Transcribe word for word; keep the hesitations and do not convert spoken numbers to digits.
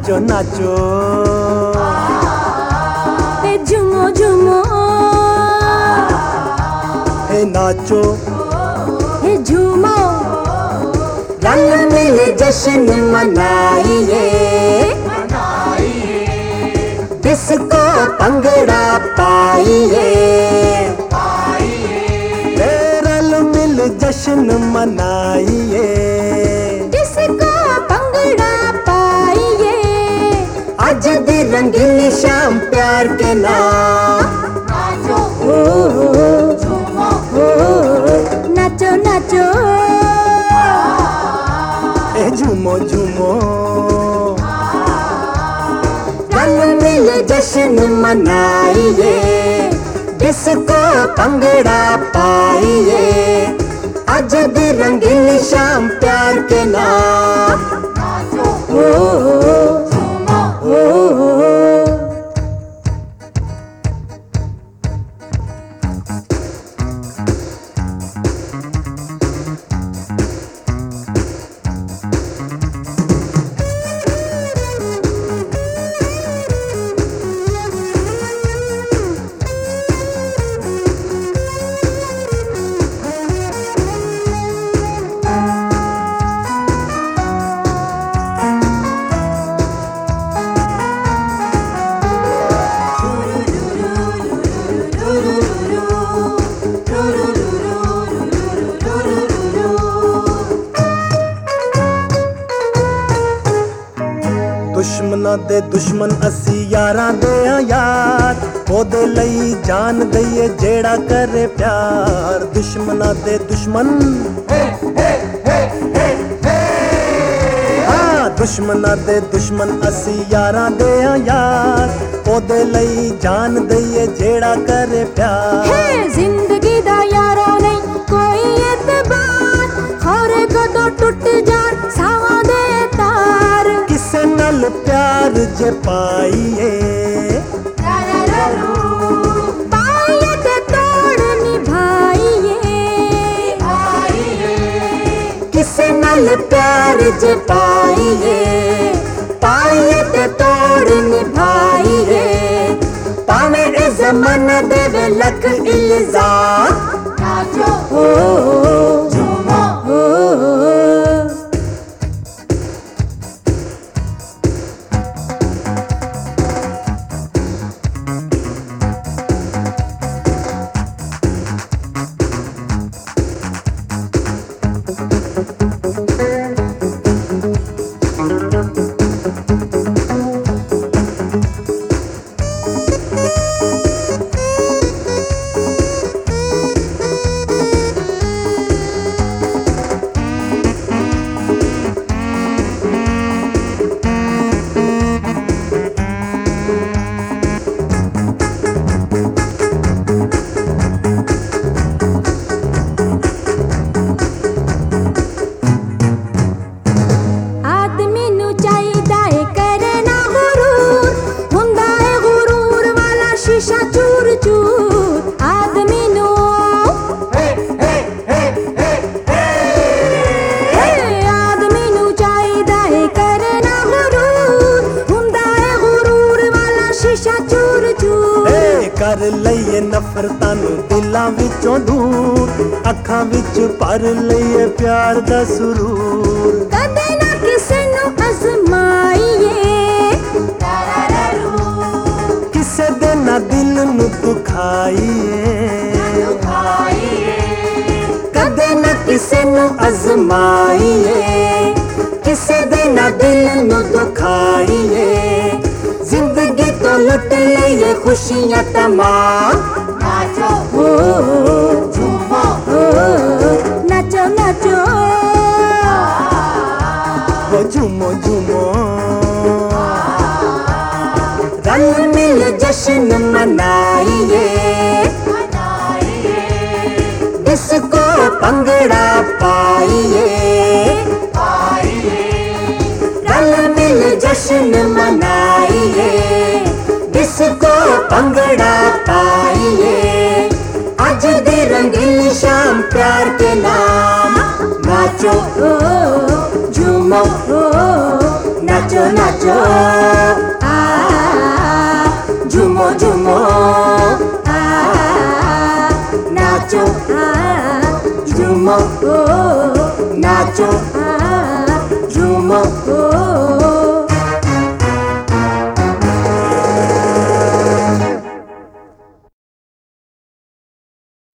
नाचो नाचो ए झूमो झूमो ए नाचो ए झूमो रंग मिल जश्न मनाइए डिस्को भंगड़ा पाइए रल मिल जश्न मनाइए डिस्को भंगड़ा पाइए आज दी रंगीली शाम प्यार के नाम नाचो झूमो नाचो नाचो ए झूमो झूमो रंग मिल जश्न मनाइए डिस्को भंगड़ा पाइए आज दी रंगीली शाम प्यार के नाम नाचो ओ झूमो दुश्मना दे दुश्मन असी यारां दे आ यार ओदे लई जान दईए जेड़ा करे प्यार दुश्मना दे दुश्मन हाँ दुश्मना दे दुश्मन असी यारां दे आ यार ओदे लई जान दईए जेड़ा करे प्यार है जिंदगी दा यारो नहीं कोई एतबार खौरे कदों टुट जान सावां दे तार किसे नल प्यार जे पाइए पाइए ते तोड़ निभाइए किसे नल प्यार जे पाइए पाइए ते तोड़ निभाइए पावे ए ज़माना देवे लख इल्जाम नाचो ओ झूमो कर लईए नफरतां नूं दिलां विचों दूर अखां विच भर लईए प्यार दा सुरूर कदे ना किसे नूं अज़माइए किसे दे ना दिल नूं दुखाइए कदे ना किसे नूं अज़माइए किसे दे ना दिल नूं दुखाइए जिंदगी तो लुट लईए खुशियां तमाम नाचो झूमो नाचो नाचो वो झूमो झूमो रंग मिल जश्न मनाइए डिस्को भंगड़ा पाइए रंग मिल जश्न मनाइए डिस्को भंगड़ा पाइए आज दी रंगीली शाम प्यार के नाम नाचो झूमो नाचो नाचो नाचो आ झूमो झूमो आ नाचो आ झूमो ओ नाचो आ झूमो